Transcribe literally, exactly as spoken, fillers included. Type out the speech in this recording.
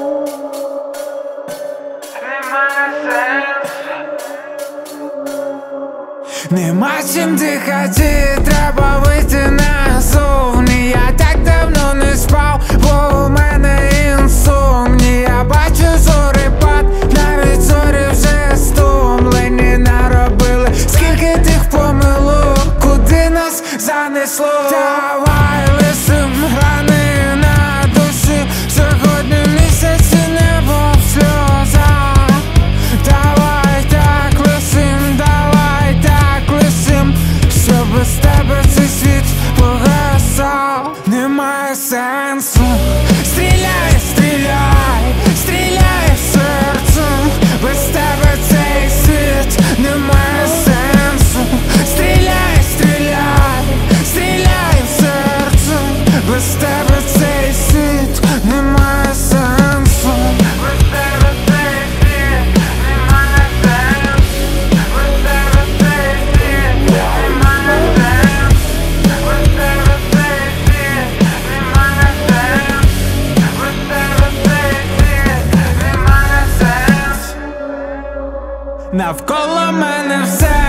Нема чим дихати, треба вийти назовні. Я так давно не спав, бо у мене інсомнія. Я бачу зорепад, навіть зорі вже стомлені. Наробили скільки тих помилок, куди нас занесло. Давай лисим рани на душі, сьогодні місяці небо в сльозах. Давай так лисим, давай так лисим, щоб без тебе цей світ погасав. Немає сенсу. Стріляй, стріляй, стріляй в серце, без тебе цей світ не має сенсу. Стріляй, стріляй, стріляй в серце, без тебе цей світ не має сенсу. Без тебе цей світ не має сенсу. Без тебе цей світ не має сенсу. Без тебе цей світ не має сенсу. Без тебе цей світ не має сенсу. Навколо мене все